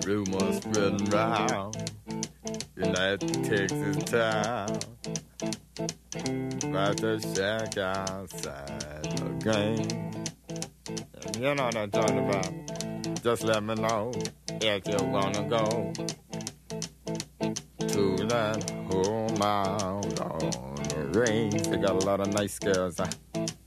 rumors spreading round in that Texas town about the shack outside the game. You know what I'm talking about. Just let me know if you wanna go to that home out on the range. They got a lot of nice girls.